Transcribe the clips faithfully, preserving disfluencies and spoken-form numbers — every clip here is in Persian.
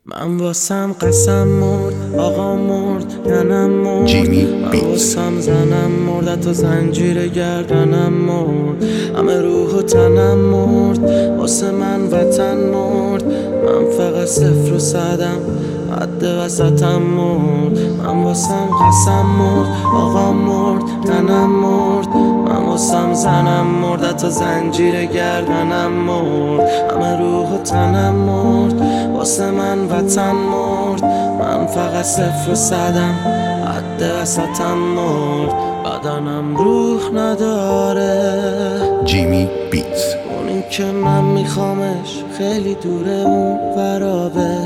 من واسم قسم مرد، آقا مرد، تنم مرد. جیمی من بیت. واسم زنم مرد، تا زنجیر گردنم مرد. همه روح و تنم مرد، واسه من وطن مرد. من فقط صفر و صدم، حد وسطم مرد. من واسم قسم مرد، آقا مرد، تنم مرد. من واسم زنم مرد، تا زنجیر گردنم مرد. همه روح و تنم مرد، واسه من وطن مرد. من فقط صفر و صدم، حد وسطم مرد. بدنم روح نداره، جیمی بیت. اونی که من میخوامش خیلی دوره، اون ورابه.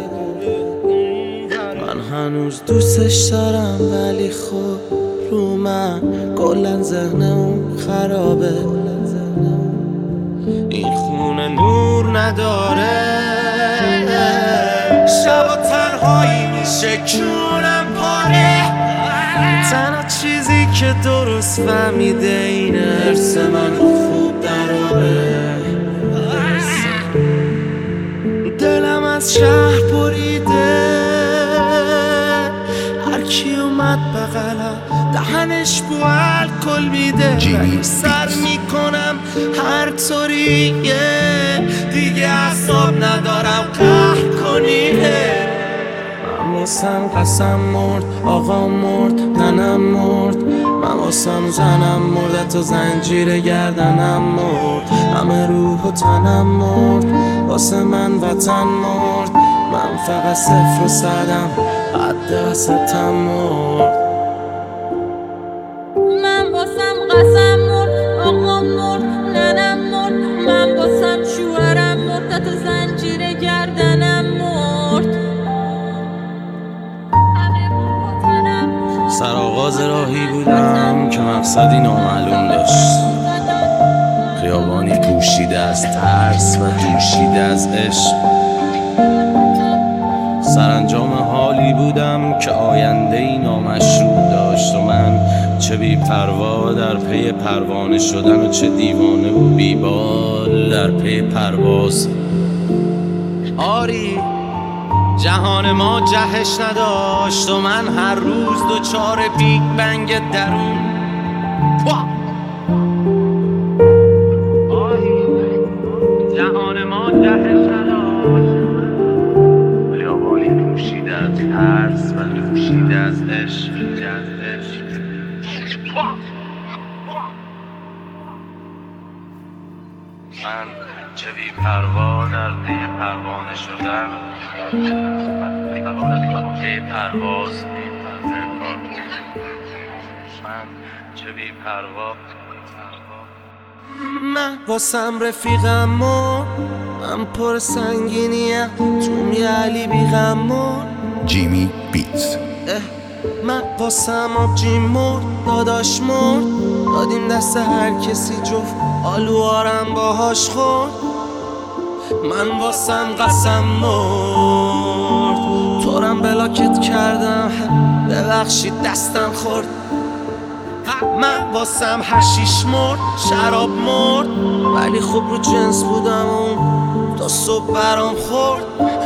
من هنوز دوستش دارم ولی خب رو من کلن ذهن اون خرابه. این خونه نور نداره، شب و تنهایی میشه کونم پاره. تنها چیزی که درست فهمیده اینه حرس من خوب دراره. دلم از شهر بریده، هر کی اومد بغلم دهنش بو الکل میده. ولی سر میکنم هر طوریه، دیگه اعصاب ندارم قهر کنیه. من واسم قسم مرد، آقا مرد، تنم مرد. من واسم زنم مرد، تا زنجیر گردنم مرد. همه روح و تنم مرد، واسه من وطن مرد. من فقط صفر و صدم، حد وسطم مرد. من واسم قسم مرد، آقا مرد، ننم مرد. من واسم شوهرم مرد، تا زنجیر گردنم مرد. سرآغاز راهی بودم که مقصدی نامعلوم داشت، خیابانی پوشیده از ترس و جوشیده از عشق. سرانجام حالی بودم که آینده‌ای نامشروع داشت و من چه بی پروا در پی پروانه شدن و چه دیوانه و بیبال در پی پرواز. آری جهان ما جهش نداشت و من هر روز دوچار بیگ بنگ درون. آری جهان ما جهش نداشت، خیابانی پوشیده از ترس و دوشیده از عشق. من چه بی پروا در پی پروانه شدن، پی پرواز. من چه بی پروا. من واسم رفیقم مرد، من پر سنگینیم، تو می علی بیغم مرد. جیمی بیت. من واسم آبجی مرد، داداش مرد. دادیم دست هر کسی جفت آلوارم باهاش خورد. من واسم قسم مرد، تورم بلاکت کردم، ببخشید دستم خورد. من واسم حشیش مرد، شراب مرد. ولی خوب رو جنس بودم اون تا صبح برام خورد.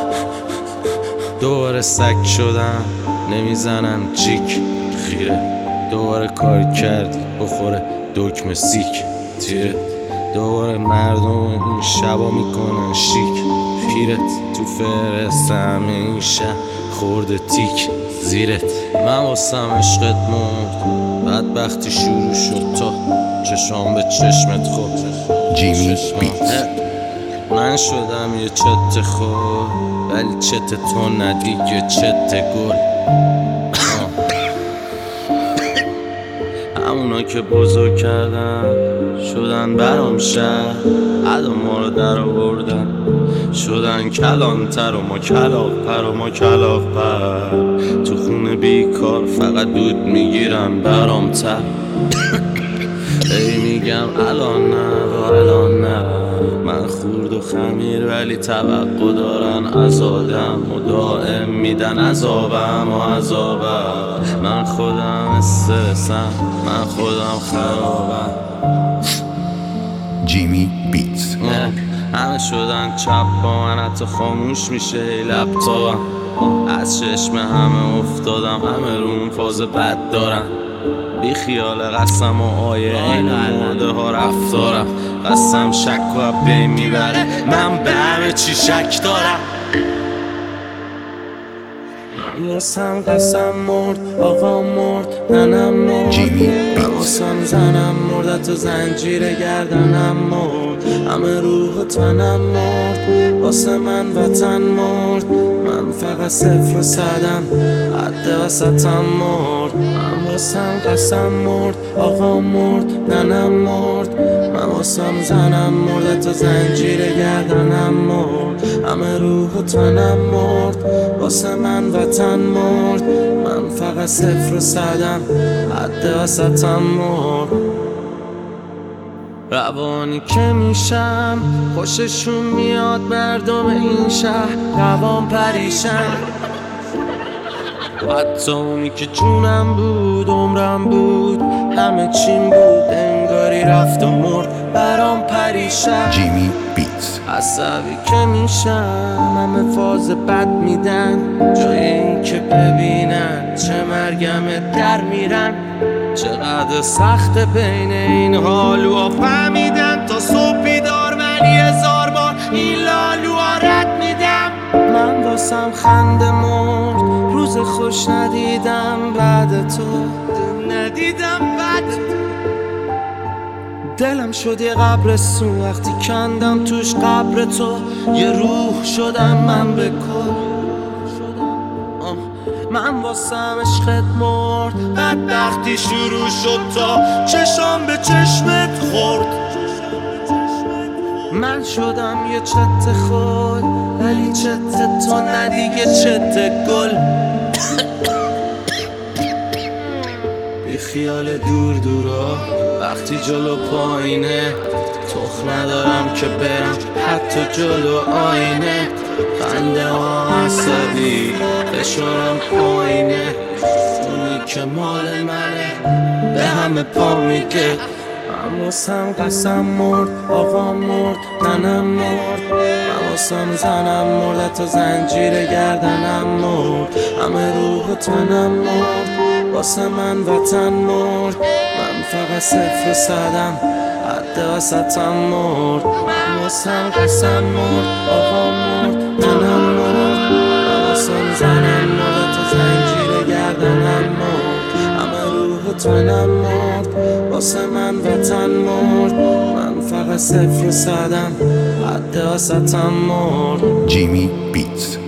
دوباره سگ شدم، نمیزنم جیک خیره. دوباره کار کردی بخوره دکمه سیک تیره. دوباره مردم این شبا میکنن شیک پیرت. تو فرست همه این شب خورده تیک زیرت. من واسم عشقت مرد، بدبختی شروع شد تا چشام به چشمت خورد. جیمی بیت. من شدم یه چت خور، ولی چت تو ندیگه چت گل. همونا که بزرگ کردن شدن برام شهر، عدا ما رو در آوردن شدن کلانتر و ما کلاف پر و ما کلاف پر. تو خونه بیکار فقط دود میگیرن برام تر. ای میگم الان نه و الان نه، من خورد و خمیر ولی توقع دارن از آدم و دائم میدن عذابم و عذابم. من خودم استرسم، من خودم خرابم. جیمی بیت. همه شدن چپ با من، حتی خاموش میشه ای لپتاپم. از چشم همه افتادم، همه روم فاز بد دارم. بی خیال قسم و آیه این مرده ها رفتارم. قسم شک و بین میبره، من به همه چی شک دارم. واسم قسم مرد، آقا مرد، ننم مرد. واسم زنم مرد، تو زنجیر گردنم مرد. همه روح و تنم مرد، واسه من وطن مرد. من فقط صفر و صدم، حد وسطم مرد. من واسم قسم مرد، آقا مرد، ننم مرد. من واسم زنم مرد، تو زنجیر گردنم مرد. همه روح و تنم مرد، واسه من وطن مرد. من فقط صفر و صدم، حد وسطم مرد. روانی که میشم خوششون میاد مردم این شهر، روان پریشن. حتی اونی که جونم بود، عمرم بود، همه چیم بود، انگاری رفت و مرد، برام پریشن. جیمی بیتس. عصبی که میشم همه فاز بد میدن، جای این که ببینن چه مرگمه در میرن. چقدر سخت بین این حالوها فهمیدن، تا صبح بیدار من یه هزار بار این لالوها رد میدم. من واسم خنده مرد، روز خوش ندیدم بعد تو، ندیدم بعد تو. دلم شد یه قبرستون وقتی کندم توش قبر تو. یه روح شدم من به کل. من واسم عشقت مرد، بدبختی شروع شد تا چشام به چشمت خورد. من شدم یه چت خود، ولی چت تو ندیگه چت گل. بی خیال دور دورا وقتی جلو پایینه، تخم ندارم که برم حتی جلو آینه. خنده ها عصبی فشارم پایینه، اونی که مال منه به همه پا میگه. من واسم قسم مرد، آقا مرد، ننم مرد. من واسم زنم مرد، تو زنجیر گردنم مرد. همه روح و تنم مرد، واسه من وطن مرد. من فقط صفر و صدم، حد وسطم مرد. من واسم قسم مرد، آقا مرد، ننم مرد. من واسم زنم مرد، تو زنجیر گردنم مرد. همه روح و تنم مرد، واسه من وطن مرد. من فقط صفر و صدم، حد وسطم مرد. جیمی بیتس.